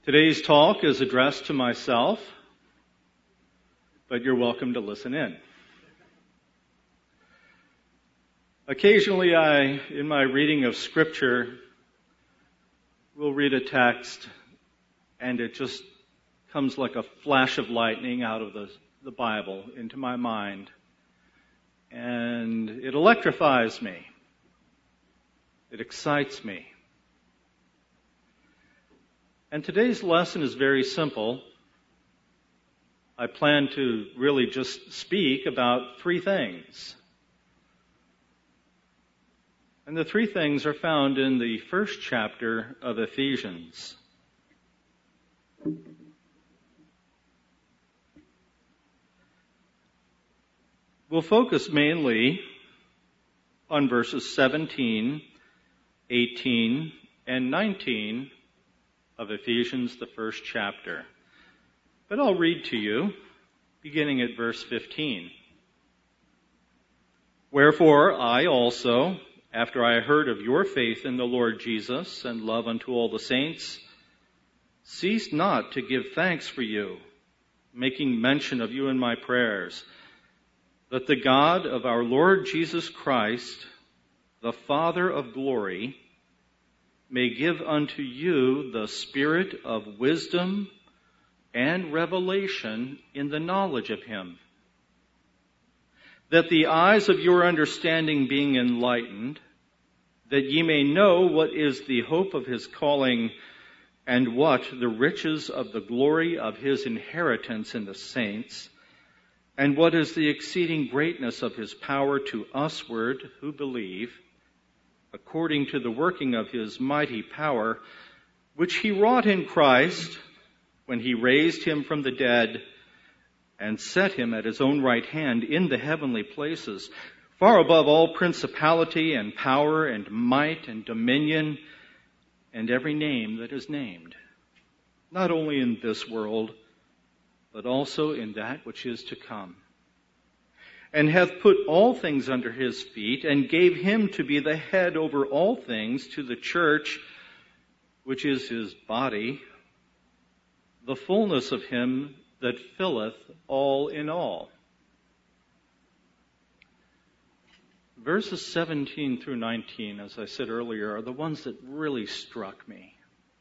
Today's talk is addressed to myself, but you're welcome to listen in. Occasionally in my reading of Scripture, will read a text and it just comes like a flash of lightning out of the Bible into my mind. And it electrifies me. It excites me. And today's lesson is very simple. I plan to really just speak about three things. And the three things are found in the first chapter of Ephesians. We'll focus mainly on verses 17, 18, and 19 of Ephesians, the first chapter. But I'll read to you, beginning at verse 15. Wherefore I also, after I heard of your faith in the Lord Jesus and love unto all the saints, ceased not to give thanks for you, making mention of you in my prayers, that the God of our Lord Jesus Christ, the Father of glory, may give unto you the spirit of wisdom and revelation in the knowledge of him, that the eyes of your understanding being enlightened, that ye may know what is the hope of his calling, and what the riches of the glory of his inheritance in the saints, and what is the exceeding greatness of his power to usward who believe, according to the working of his mighty power, which he wrought in Christ, when he raised him from the dead, and set him at his own right hand in the heavenly places, far above all principality and power and might and dominion, and every name that is named, not only in this world, but also in that which is to come, and hath put all things under his feet, and gave him to be the head over all things to the church, which is his body, the fullness of him that filleth all in all. Verses 17 through 19, as I said earlier, are the ones that really struck me.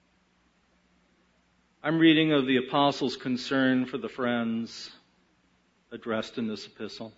I'm reading of the apostle's concern for the friends addressed in this epistle.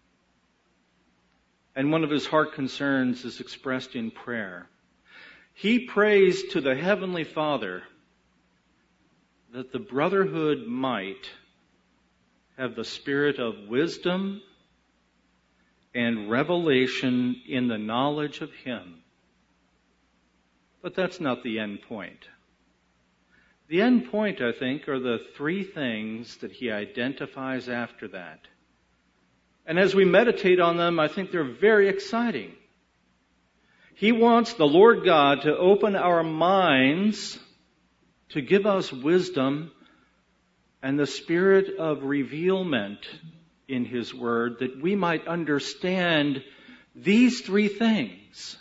And one of his heart concerns is expressed in prayer. He prays to the Heavenly Father that the brotherhood might have the spirit of wisdom and revelation in the knowledge of him. But that's not the end point. The end point, I think, are the three things that he identifies after that. And as we meditate on them, I think they're very exciting. He wants the Lord God to open our minds to give us wisdom and the spirit of revealment in his word, that we might understand these three things.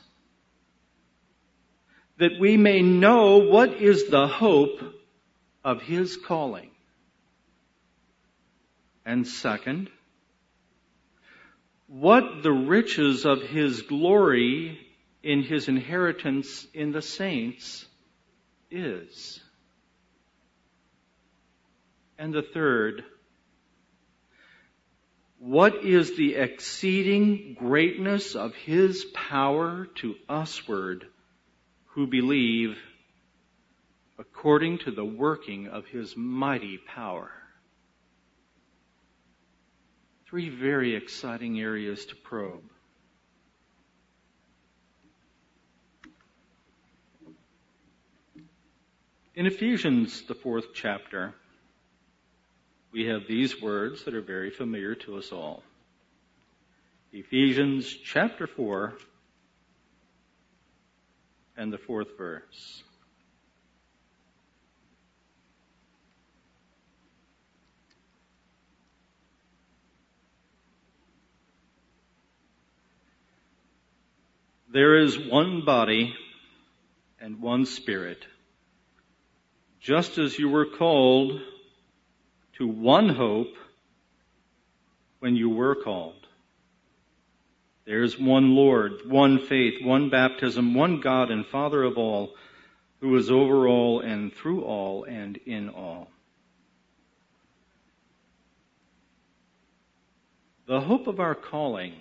That we may know what is the hope of his calling. And second, what the riches of his glory in his inheritance in the saints is. And the third, what is the exceeding greatness of his power to usward who believe, according to the working of his mighty power. Three very exciting areas to probe. In Ephesians, the 4th chapter, we have these words that are very familiar to us all. Ephesians chapter 4 and the 4th verse. There is one body and one Spirit, just as you were called to one hope when you were called. There's one Lord, one faith, one baptism, one God and Father of all, who is over all and through all and in all. The hope of our calling,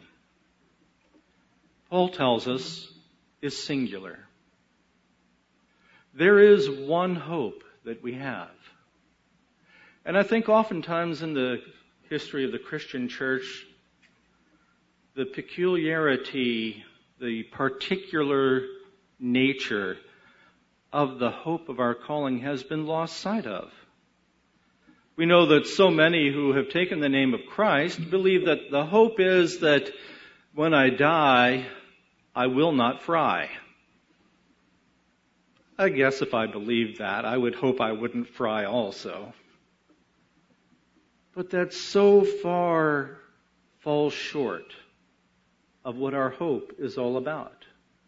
Paul tells us, is singular. There is one hope that we have. And I think oftentimes in the history of the Christian church, the peculiarity, the particular nature of the hope of our calling has been lost sight of. We know that so many who have taken the name of Christ believe that the hope is that when I die, I will not fry. I guess if I believed that, I would hope I wouldn't fry also. But that so far falls short of what our hope is all about.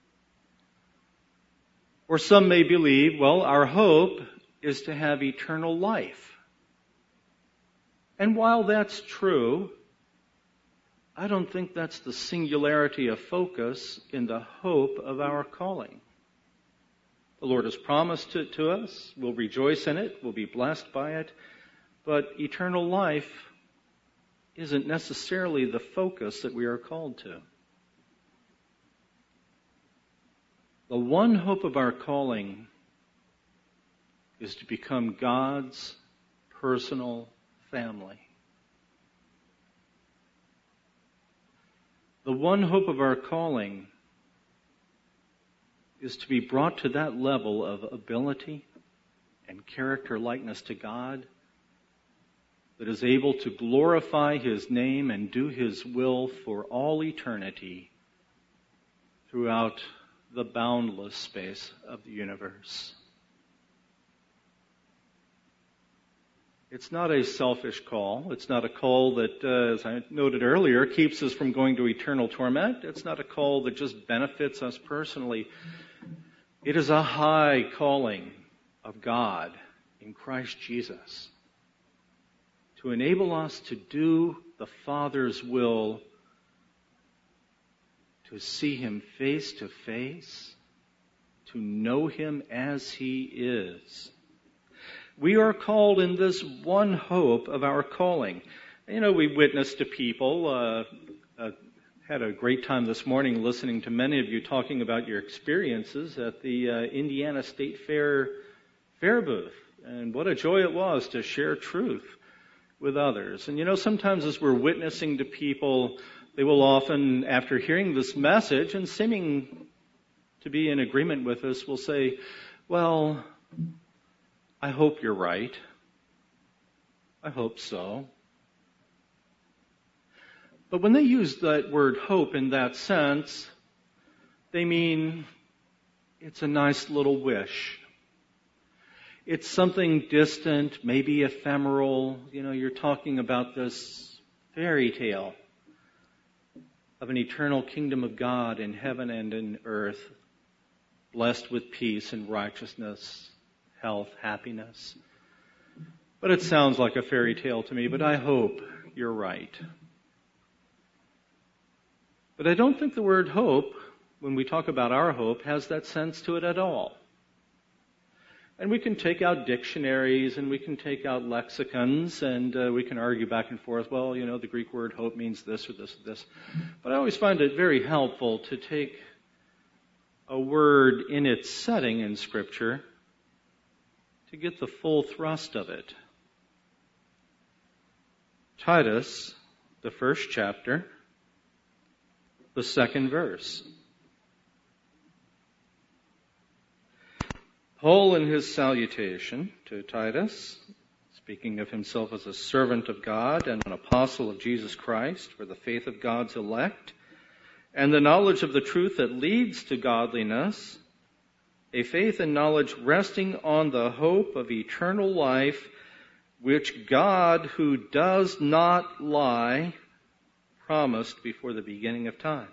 Or some may believe, well, our hope is to have eternal life. And while that's true, I don't think that's the singularity of focus in the hope of our calling. The Lord has promised it to us. We'll rejoice in it. We'll be blessed by it. But eternal life isn't necessarily the focus that we are called to. The one hope of our calling is to become God's personal family. The one hope of our calling is to be brought to that level of ability and character likeness to God that is able to glorify His name and do His will for all eternity throughout the boundless space of the universe. It's not a selfish call. It's not a call that, as I noted earlier, keeps us from going to eternal torment. It's not a call that just benefits us personally. It is a high calling of God in Christ Jesus to enable us to do the Father's will, to see Him face to face, to know Him as He is. We are called in this one hope of our calling. You know, we witnessed to people, had a great time this morning listening to many of you talking about your experiences at the Indiana State Fair booth. And what a joy it was to share truth with others. And you know, sometimes as we're witnessing to people, they will often, after hearing this message and seeming to be in agreement with us, will say, well, I hope you're right. I hope so. But when they use that word hope in that sense, they mean it's a nice little wish. It's something distant, maybe ephemeral. You know, you're talking about this fairy tale of an eternal kingdom of God in heaven and in earth, blessed with peace and righteousness, health, happiness. But it sounds like a fairy tale to me, but I hope you're right. But I don't think the word hope, when we talk about our hope, has that sense to it at all. And we can take out dictionaries and we can take out lexicons and we can argue back and forth, well, you know, the Greek word hope means this or this or this. But I always find it very helpful to take a word in its setting in Scripture to get the full thrust of it. Titus, the first chapter, the second verse. Paul, in his salutation to Titus, speaking of himself as a servant of God and an apostle of Jesus Christ for the faith of God's elect, and the knowledge of the truth that leads to godliness, a faith and knowledge resting on the hope of eternal life, which God, who does not lie, promised before the beginning of time.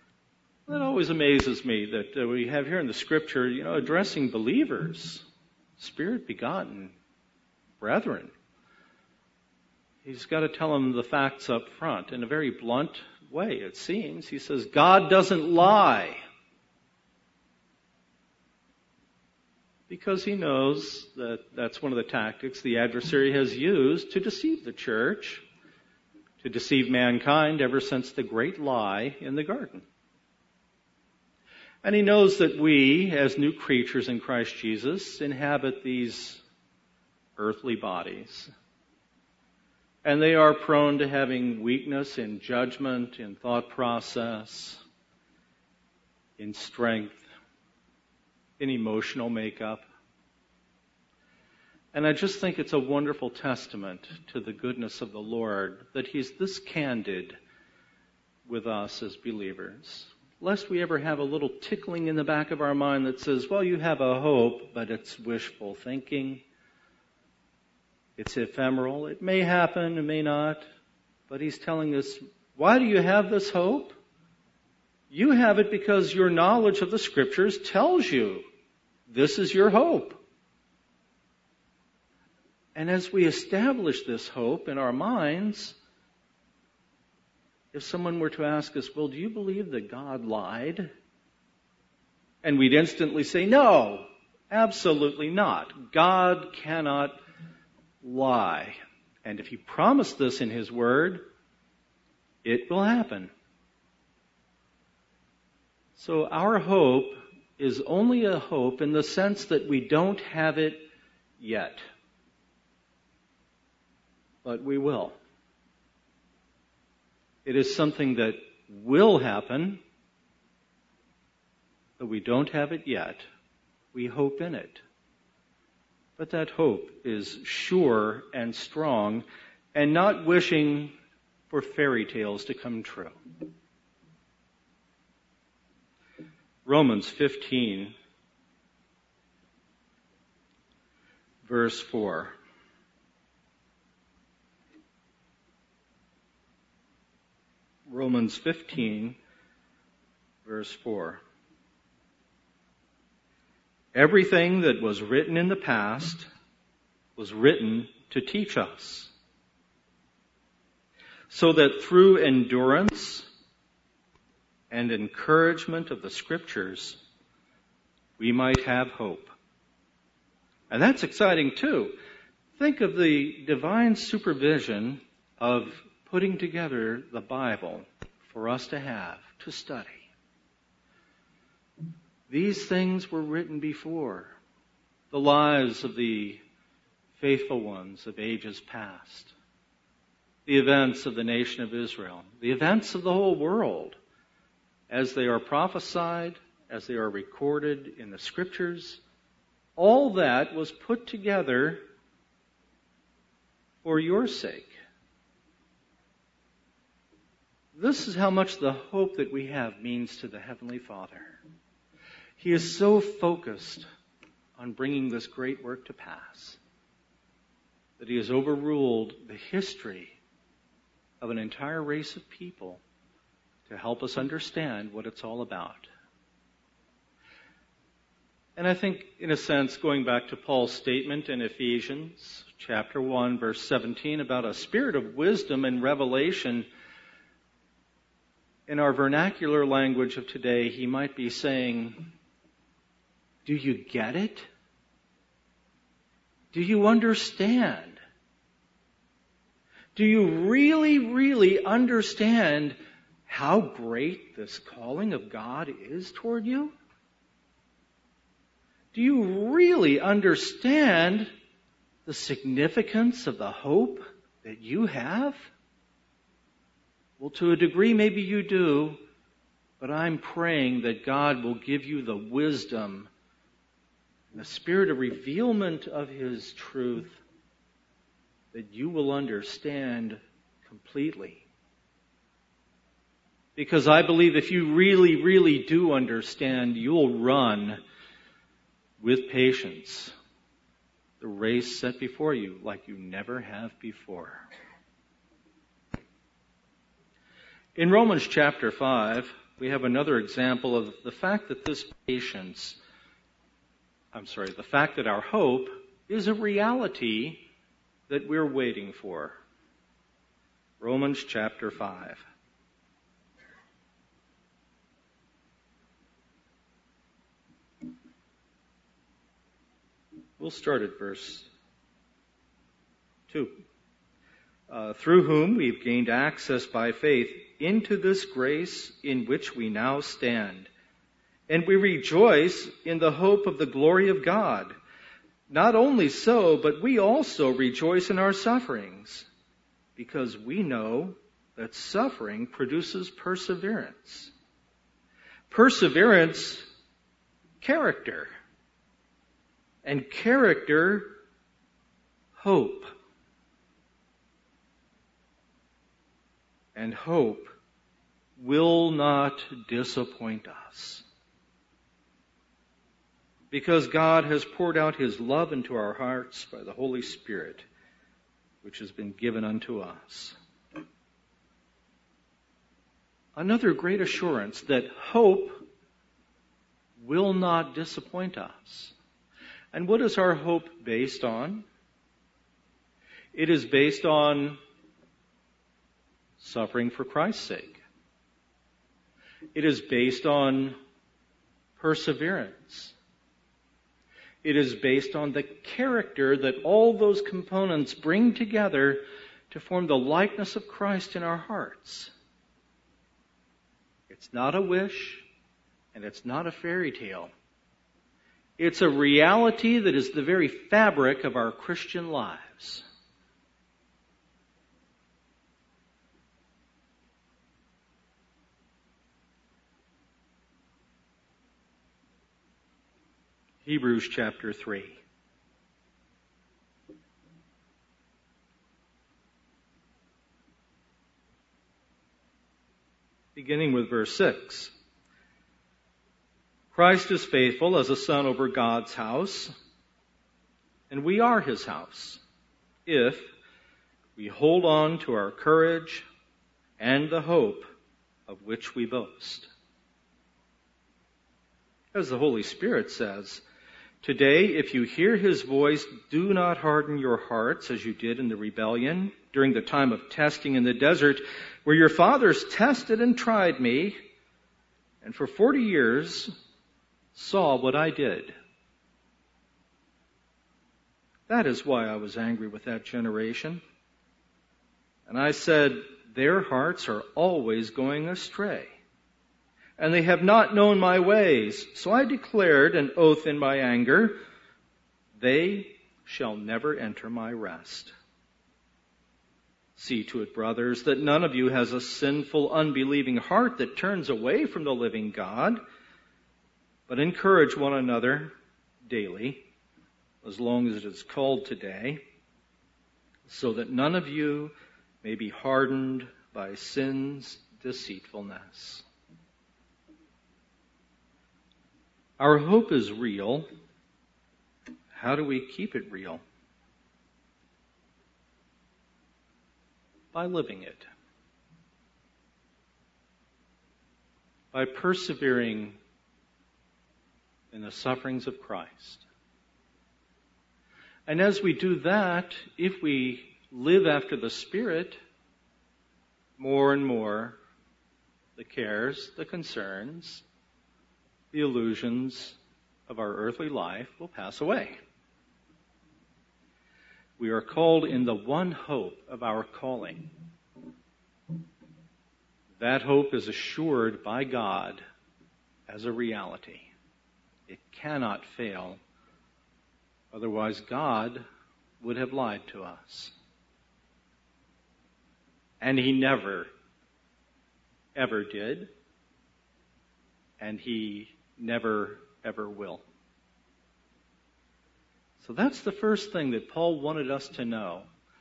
That always amazes me that we have here in the Scripture, you know, addressing believers. Spirit begotten brethren. He's got to tell them the facts up front in a very blunt way, it seems. He says, God doesn't lie. Because he knows that that's one of the tactics the adversary has used to deceive the church, to deceive mankind ever since the great lie in the garden. And he knows that we, as new creatures in Christ Jesus, inhabit these earthly bodies. And they are prone to having weakness in judgment, in thought process, in strength, in emotional makeup. And I just think it's a wonderful testament to the goodness of the Lord that he's this candid with us as believers. Lest we ever have a little tickling in the back of our mind that says, well, you have a hope, but it's wishful thinking. It's ephemeral. It may happen, it may not. But he's telling us, why do you have this hope? You have it because your knowledge of the Scriptures tells you this is your hope. And as we establish this hope in our minds, if someone were to ask us, well, do you believe that God lied? And we'd instantly say, no, absolutely not. God cannot lie. And if he promised this in his word, it will happen. So our hope is only a hope in the sense that we don't have it yet. But we will. It is something that will happen, but we don't have it yet. We hope in it. But that hope is sure and strong and not wishing for fairy tales to come true. Romans 15, verse 4. Romans 15, verse 4. Everything that was written in the past was written to teach us, so that through endurance and encouragement of the Scriptures, we might have hope. And that's exciting too. Think of the divine supervision of putting together the Bible for us to have, to study. These things were written before. The lives of the faithful ones of ages past. The events of the nation of Israel. The events of the whole world. As they are prophesied, as they are recorded in the Scriptures. All that was put together for your sake. This is how much the hope that we have means to the Heavenly Father. He is so focused on bringing this great work to pass that he has overruled the history of an entire race of people to help us understand what it's all about. And I think, in a sense, going back to Paul's statement in Ephesians chapter 1, verse 17, about a spirit of wisdom and revelation, in our vernacular language of today, he might be saying, do you get it? Do you understand? Do you really, really understand how great this calling of God is toward you? Do you really understand the significance of the hope that you have? Well, to a degree, maybe you do, but I'm praying that God will give you the wisdom and the spirit of revealment of His truth that you will understand completely. Because I believe if you really, really do understand, you'll run with patience the race set before you like you never have before. In Romans chapter 5, we have another example of the fact that this patience the fact that our hope is a reality that we're waiting for. Romans chapter 5. We'll start at verse 2. Through whom we've gained access by faith into this grace in which we now stand. And we rejoice in the hope of the glory of God. Not only so, but we also rejoice in our sufferings, because we know that suffering produces perseverance. Perseverance, character. And character, hope. And hope will not disappoint us. Because God has poured out His love into our hearts by the Holy Spirit, which has been given unto us. Another great assurance that hope will not disappoint us. And what is our hope based on? It is based on suffering for Christ's sake. It is based on perseverance. It is based on the character that all those components bring together to form the likeness of Christ in our hearts. It's not a wish, and it's not a fairy tale. It's a reality that is the very fabric of our Christian lives. Hebrews chapter 3. Beginning with verse 6. Christ is faithful as a son over God's house, and we are His house, if we hold on to our courage and the hope of which we boast. As the Holy Spirit says, today, if you hear His voice, do not harden your hearts as you did in the rebellion during the time of testing in the desert, where your fathers tested and tried me, and for 40 years saw what I did. That is why I was angry with that generation. And I said, their hearts are always going astray, and they have not known my ways. So I declared an oath in my anger, they shall never enter my rest. See to it, brothers, that none of you has a sinful, unbelieving heart that turns away from the living God, but encourage one another daily, as long as it is called today, so that none of you may be hardened by sin's deceitfulness. Our hope is real. How do we keep it real? By living it. By persevering in the sufferings of Christ. And as we do that, if we live after the Spirit, more and more the cares, the concerns, the illusions of our earthly life will pass away. We are called in the one hope of our calling. That hope is assured by God as a reality. It cannot fail. Otherwise, God would have lied to us. And He never, ever did. And He never, ever will. So that's the first thing that Paul wanted us to know.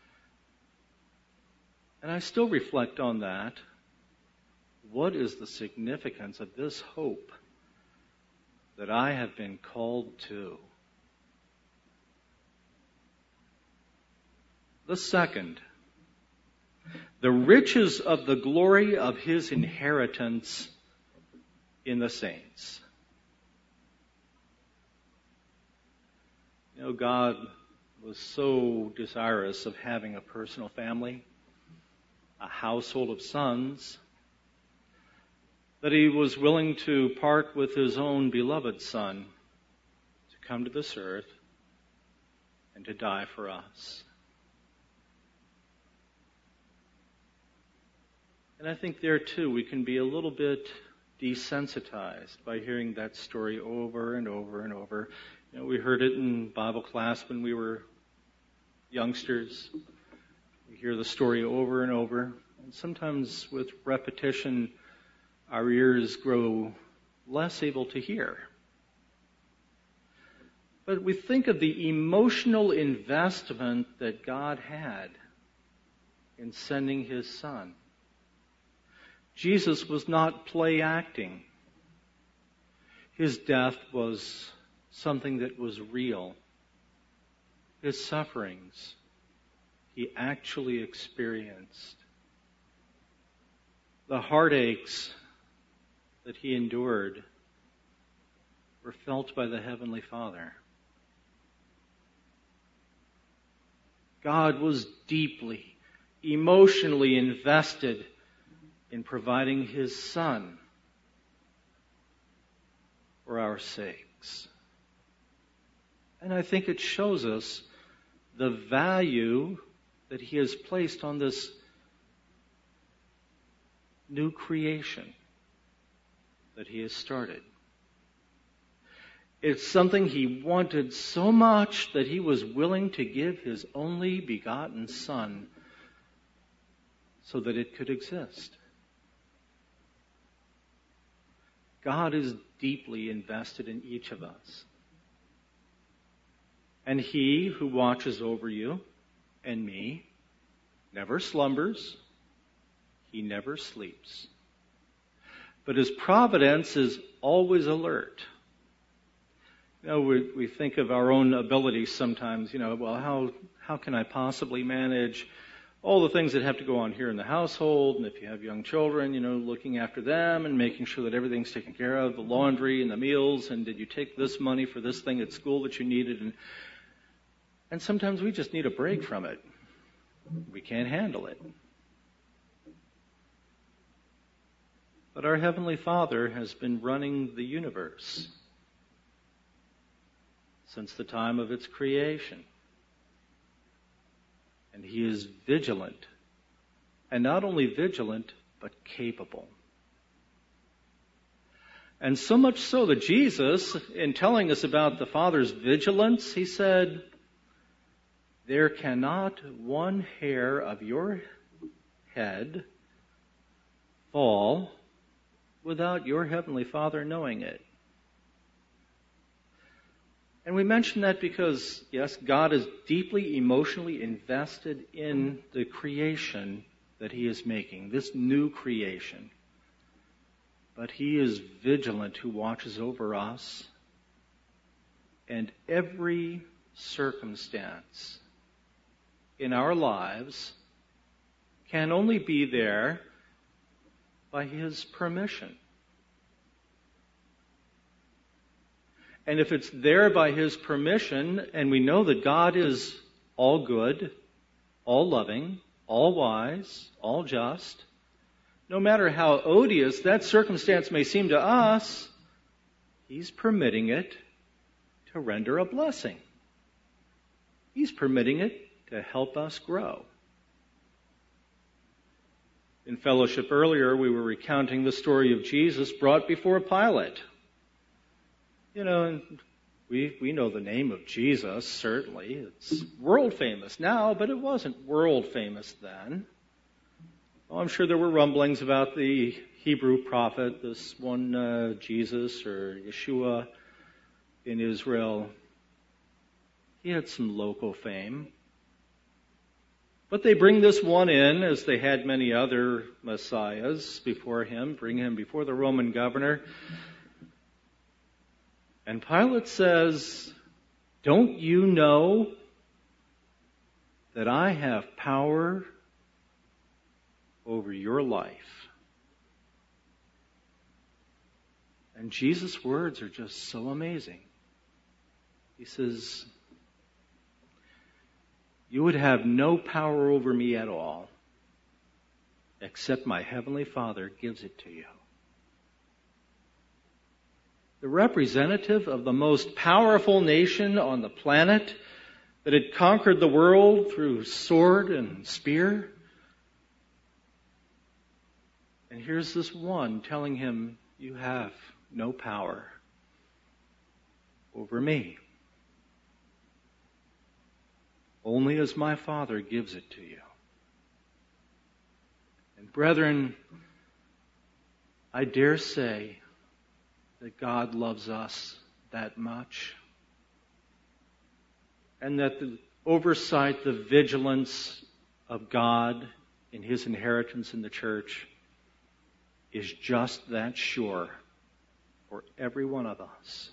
And I still reflect on that. What is the significance of this hope that I have been called to? The second, the riches of the glory of His inheritance in the saints. God was so desirous of having a personal family, a household of sons, that he was willing to part with his own beloved Son to come to this earth and to die for us. And I think there too we can be a little bit desensitized by hearing that story over and over and over. We heard it in Bible class when we were youngsters. We hear the story over and over. And sometimes with repetition, our ears grow less able to hear. But we think of the emotional investment that God had in sending his Son. Jesus was not play acting. His death was something that was real. His sufferings he actually experienced. The heartaches that he endured were felt by the Heavenly Father. God was deeply, emotionally invested in providing his Son for our sakes. And I think it shows us the value that he has placed on this new creation that he has started. It's something he wanted so much that he was willing to give his only begotten Son so that it could exist. God is deeply invested in each of us. And he who watches over you and me never slumbers, he never sleeps. But his providence is always alert. We think of our own abilities sometimes, well, how can I possibly manage all the things that have to go on here in the household, and if you have young children, looking after them and making sure that everything's taken care of, the laundry and the meals, and did you take this money for this thing at school that you needed? And sometimes we just need a break from it. We can't handle it. But our Heavenly Father has been running the universe since the time of its creation. And he is vigilant. And not only vigilant, but capable. And so much so that Jesus, in telling us about the Father's vigilance, he said, "There cannot one hair of your head fall without your Heavenly Father knowing it." And we mention that because, yes, God is deeply emotionally invested in the creation that he is making, this new creation. But he is vigilant who watches over us. And every circumstance in our lives can only be there by his permission. And if it's there by his permission, and we know that God is all good, all loving, all wise, all just, no matter how odious that circumstance may seem to us, he's permitting it to render a blessing. He's permitting it to help us grow. In fellowship earlier, we were recounting the story of Jesus brought before Pilate. And we know the name of Jesus, certainly. It's world famous now, but it wasn't world famous then. Well, I'm sure there were rumblings about the Hebrew prophet, this one Jesus or Yeshua in Israel. He had some local fame. But they bring this one in, as they had many other messiahs before him, bring him before the Roman governor. And Pilate says, "Don't you know that I have power over your life?" And Jesus' words are just so amazing. He says, you would have no power over me at all, except my Heavenly Father gives it to you. The representative of the most powerful nation on the planet that had conquered the world through sword and spear. And here's this one telling him, you have no power over me. Only as my Father gives it to you. And brethren, I dare say that God loves us that much. And that the oversight, the vigilance of God in His inheritance in the church is just that sure for every one of us.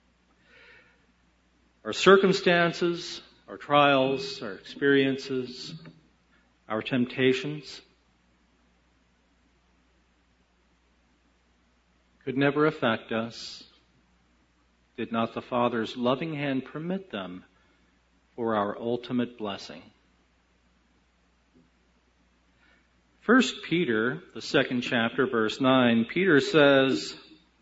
Our circumstances, our trials, our experiences, our temptations could never affect us did not the Father's loving hand permit them for our ultimate blessing. 1 Peter, the 2nd chapter, verse 9, Peter says,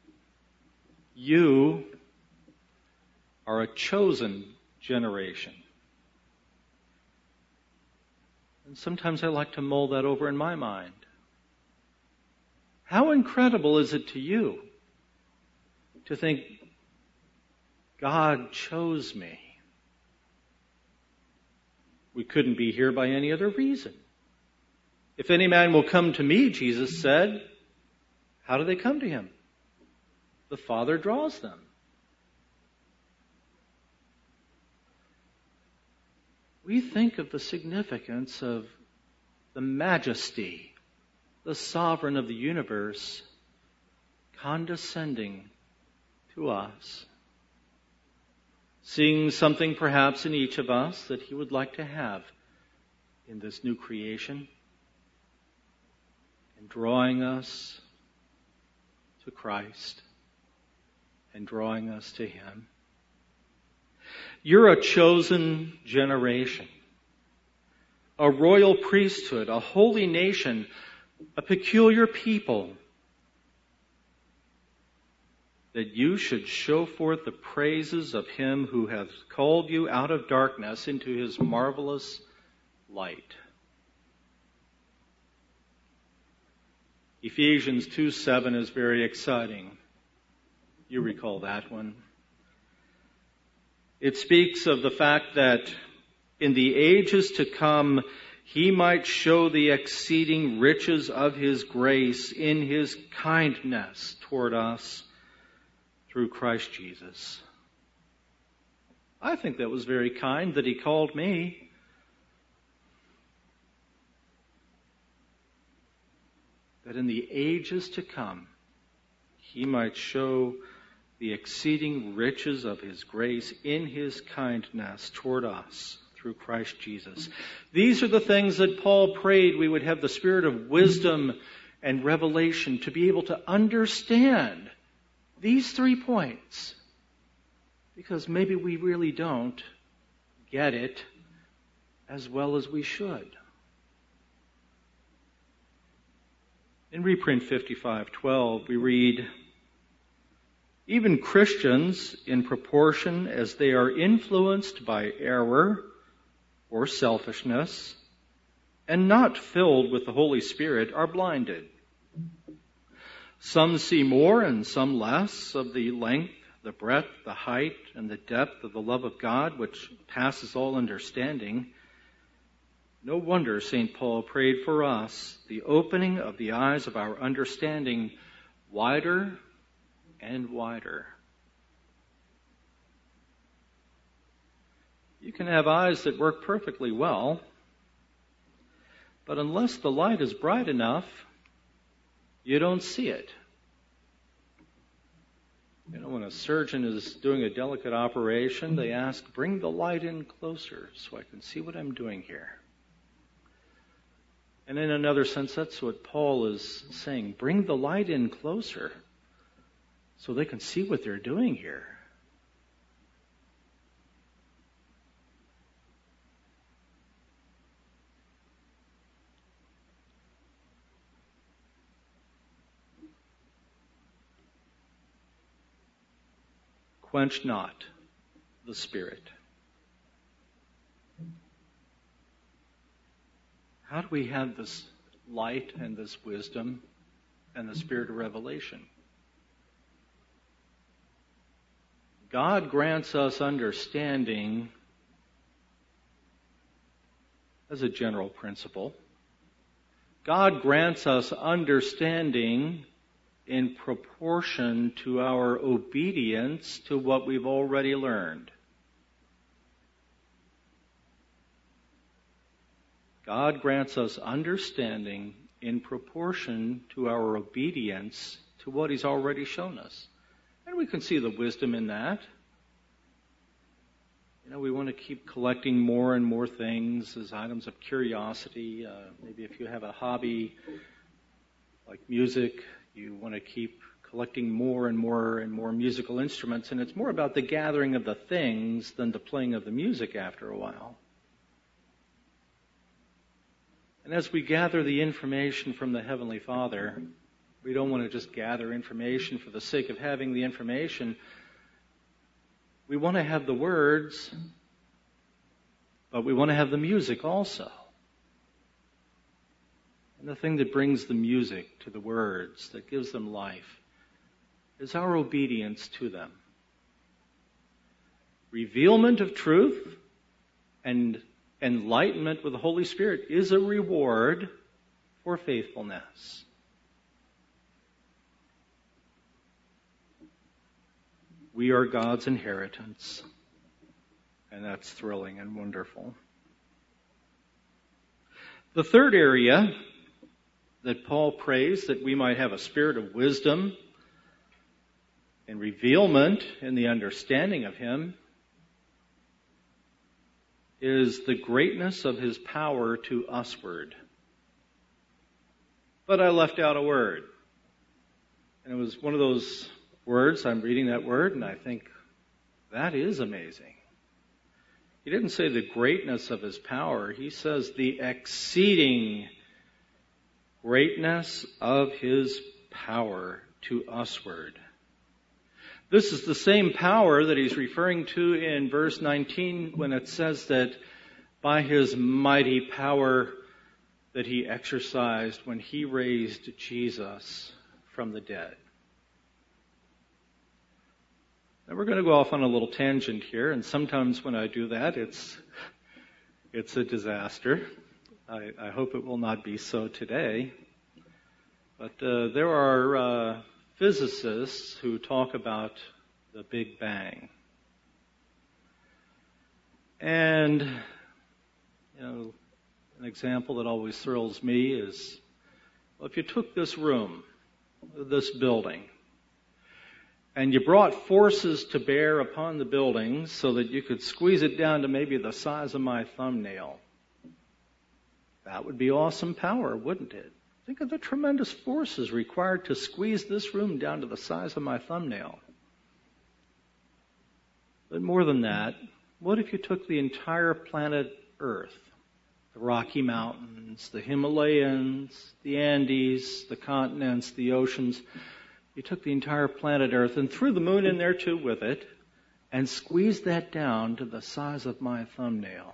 you are a chosen generation. And sometimes I like to mull that over in my mind. How incredible is it to you to think God chose me? We couldn't be here by any other reason. If any man will come to me, Jesus said, how do they come to him? The Father draws them. We think of the significance of the majesty, the sovereign of the universe, condescending to us, seeing something perhaps in each of us that He would like to have in this new creation, and drawing us to Christ and drawing us to Him. You're a chosen generation, a royal priesthood, a holy nation, a peculiar people, that you should show forth the praises of Him who hath called you out of darkness into His marvelous light. Ephesians 2:7 is very exciting. You recall that one. It speaks of the fact that in the ages to come, He might show the exceeding riches of His grace in His kindness toward us through Christ Jesus. I think that was very kind that He called me. That in the ages to come, He might show the exceeding riches of His grace in His kindness toward us through Christ Jesus. These are the things that Paul prayed we would have the spirit of wisdom and revelation to be able to understand these 3 points. Because maybe we really don't get it as well as we should. In reprint 55:12, we read, even Christians, in proportion as they are influenced by error or selfishness, and not filled with the Holy Spirit, are blinded. Some see more and some less of the length, the breadth, the height, and the depth of the love of God, which passes all understanding. No wonder St. Paul prayed for us the opening of the eyes of our understanding wider and wider. You can have eyes that work perfectly well, but unless the light is bright enough, you don't see it. You know, when a surgeon is doing a delicate operation, they ask, bring the light in closer so I can see what I'm doing here. And in another sense, that's what Paul is saying. Bring the light in closer so they can see what they're doing here. quench not the Spirit. How do we have this light and this wisdom and the spirit of revelation? God grants us understanding as a general principle. God grants us understanding in proportion to our obedience to what we've already learned. God grants us understanding in proportion to our obedience to what He's already shown us. And we can see the wisdom in that. We want to keep collecting more and more things as items of curiosity. Maybe if you have a hobby like music, you want to keep collecting more and more and more musical instruments. And it's more about the gathering of the things than the playing of the music after a while. And as we gather the information from the Heavenly Father, we don't want to just gather information for the sake of having the information. We want to have the words, but we want to have the music also. And the thing that brings the music to the words, that gives them life, is our obedience to them. Revealment of truth and enlightenment with the Holy Spirit is a reward for faithfulness. We are God's inheritance, and that's thrilling and wonderful. The third area that Paul prays that we might have a spirit of wisdom and revealment in the understanding of Him is the greatness of His power to usward. But I left out a word. And it was one of those words, I'm reading that word, and I think, that is amazing. He didn't say the greatness of His power. He says the exceeding greatness of His power to usward. This is the same power that he's referring to in verse 19 when it says that by His mighty power that He exercised when He raised Jesus from the dead. Now we're going to go off on a little tangent here, and sometimes when I do that, it's a disaster. I hope it will not be so today. But there are physicists who talk about the Big Bang. And, an example that always thrills me is, well, if you took this room, this building, and you brought forces to bear upon the building so that you could squeeze it down to maybe the size of my thumbnail, that would be awesome power, wouldn't it? Think of the tremendous forces required to squeeze this room down to the size of my thumbnail. But more than that, what if you took the entire planet Earth, the Rocky Mountains, the Himalayas, the Andes, the continents, the oceans, you took the entire planet Earth and threw the moon in there too with it and squeezed that down to the size of my thumbnail.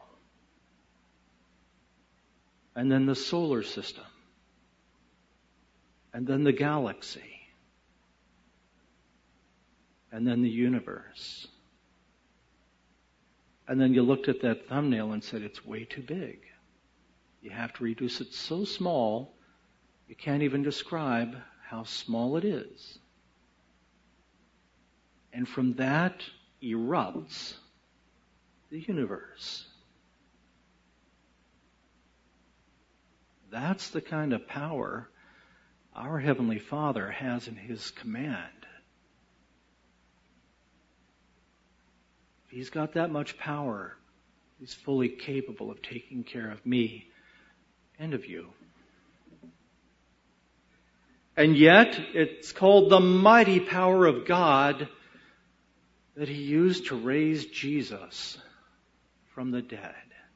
And then the solar system. And then the galaxy. And then the universe. And then you looked at that thumbnail and said, it's way too big. You have to reduce it so small, you can't even describe how small it is. And from that erupts the universe. That's the kind of power our Heavenly Father has in His command. If He's got that much power, He's fully capable of taking care of me and of you. And yet, it's called the mighty power of God that He used to raise Jesus from the dead.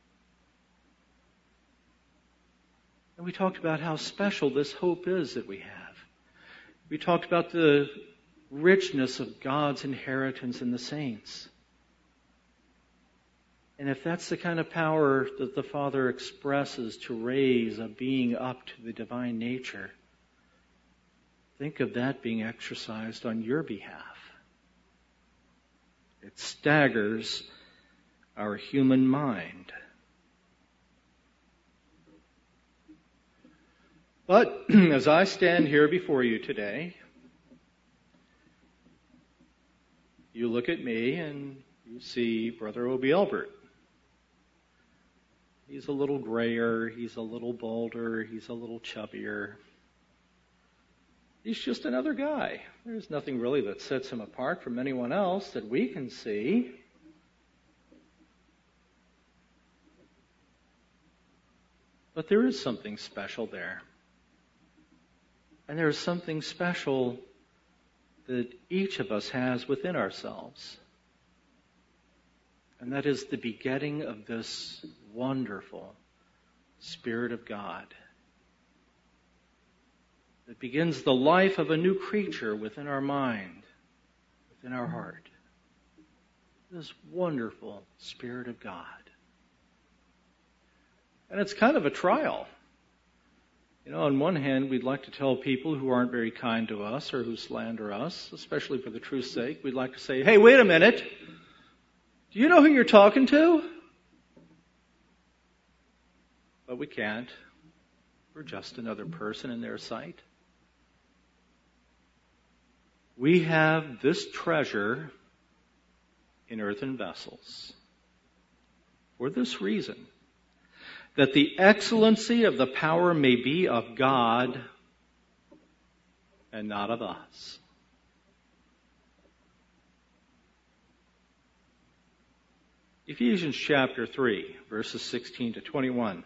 And we talked about how special this hope is that we have. We talked about the richness of God's inheritance in the saints. And if that's the kind of power that the Father expresses to raise a being up to the divine nature, think of that being exercised on your behalf. It staggers our human mind. But as I stand here before you today, you look at me and you see Brother Obie Albert. He's a little grayer, he's a little balder, he's a little chubbier. He's just another guy. There's nothing really that sets him apart from anyone else that we can see. But there is something special there. And there is something special that each of us has within ourselves. And that is the begetting of this wonderful Spirit of God that begins the life of a new creature within our mind, within our heart. This wonderful Spirit of God. And it's kind of a trial. You know, on one hand, we'd like to tell people who aren't very kind to us or who slander us, especially for the truth's sake, we'd like to say, hey, wait a minute. Do you know who you're talking to? But we can't. We're just another person in their sight. We have this treasure in earthen vessels for this reason, that the excellency of the power may be of God and not of us. Ephesians chapter 3, verses 16 to 21.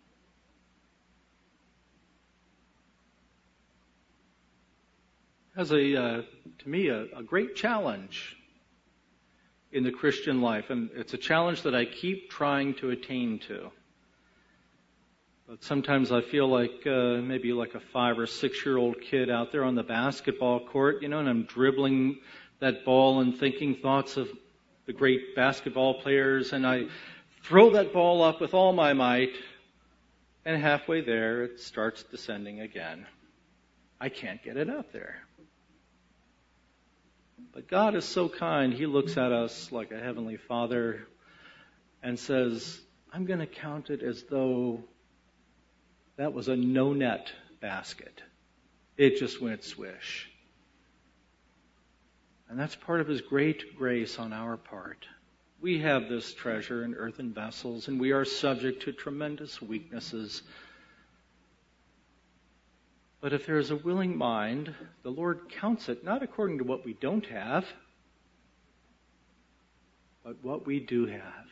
Has to me, a great challenge in the Christian life. And it's a challenge that I keep trying to attain to. But sometimes I feel like maybe like a 5 or 6-year-old kid out there on the basketball court, you know, and I'm dribbling that ball and thinking thoughts of the great basketball players, and I throw that ball up with all my might, and halfway there it starts descending again. I can't get it up there. But God is so kind, He looks at us like a heavenly Father and says, I'm going to count it as though that was a no-net basket. It just went swish. And that's part of His great grace on our part. We have this treasure in earthen vessels, and we are subject to tremendous weaknesses. But if there is a willing mind, the Lord counts it not according to what we don't have, but what we do have.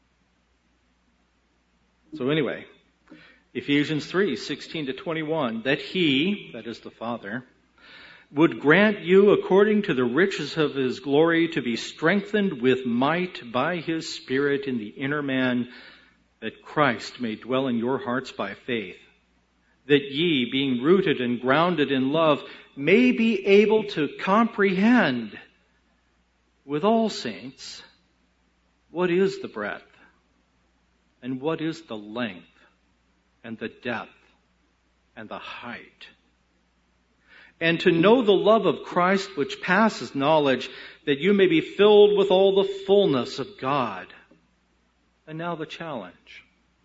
So anyway, Ephesians 3, 16 to 21, that He, that is the Father, would grant you according to the riches of His glory to be strengthened with might by His Spirit in the inner man, that Christ may dwell in your hearts by faith, that ye, being rooted and grounded in love, may be able to comprehend with all saints what is the breadth, and what is the length, and the depth, and the height, and to know the love of Christ which passes knowledge, that you may be filled with all the fullness of God. And now the challenge.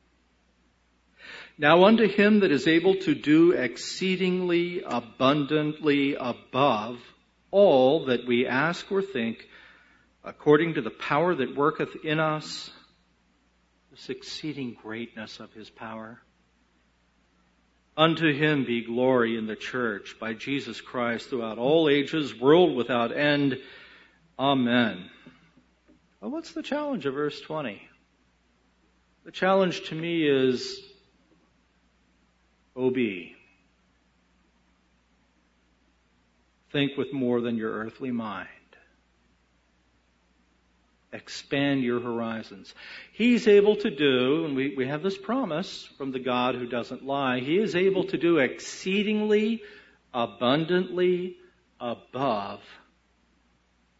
Now unto Him that is able to do exceedingly abundantly above all that we ask or think, according to the power that worketh in us, this exceeding greatness of His power. Unto Him be glory in the church by Jesus Christ throughout all ages, world without end. Amen. Well, what's the challenge of verse 20? The challenge to me is, O.B., think with more than your earthly mind. Expand your horizons. He's able to do, and we have this promise from the God who doesn't lie, He is able to do exceedingly, abundantly, above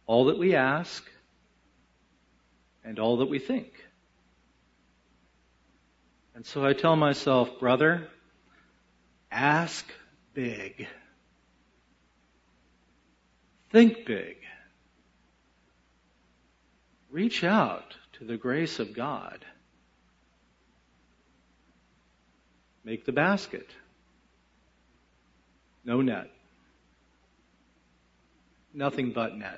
all that we ask, and all that we think. And so I tell myself, brother, ask big. Think big. Reach out to the grace of God. Make the basket. No net. Nothing but net.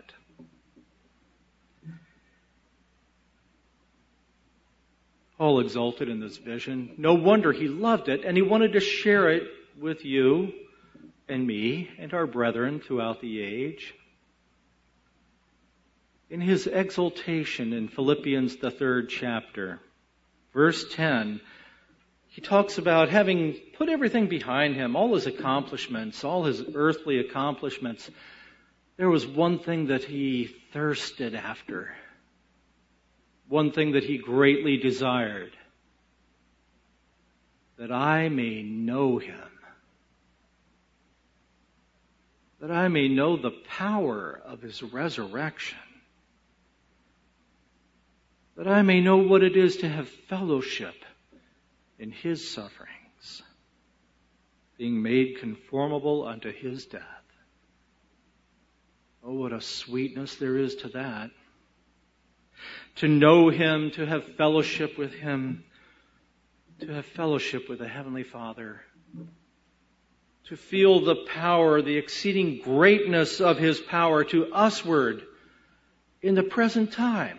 Paul exulted in this vision. No wonder he loved it, and he wanted to share it with you and me and our brethren throughout the age. In his exultation in Philippians, the 3rd chapter, verse 10, he talks about having put everything behind him, all his accomplishments, all his earthly accomplishments. There was one thing that he thirsted after, one thing that he greatly desired, that I may know him, that I may know the power of his resurrection, that I may know what it is to have fellowship in his sufferings, being made conformable unto his death. Oh, what a sweetness there is to that. To know him, to have fellowship with him, to have fellowship with the Heavenly Father, to feel the power, the exceeding greatness of his power to usward in the present time,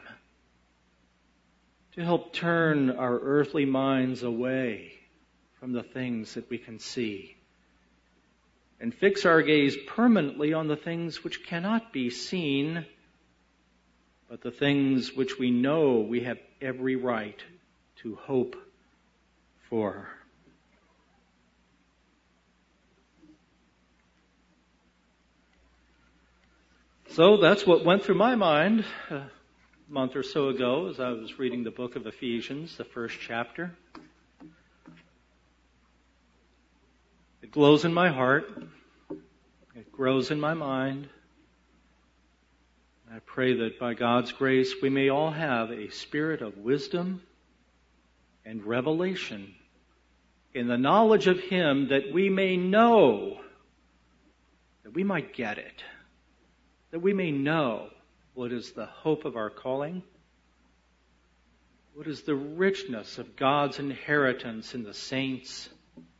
to help turn our earthly minds away from the things that we can see and fix our gaze permanently on the things which cannot be seen, but the things which we know we have every right to hope for. So that's what went through my mind a month or so ago as I was reading the book of Ephesians, the 1st chapter. It glows in my heart. It grows in my mind. I pray that by God's grace we may all have a spirit of wisdom and revelation in the knowledge of him, that we may know, that we might get it, that we may know what is the hope of our calling, what is the richness of God's inheritance in the saints,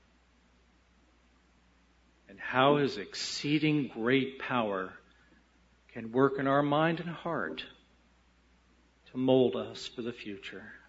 and how his exceeding great power can work in our mind and heart to mold us for the future.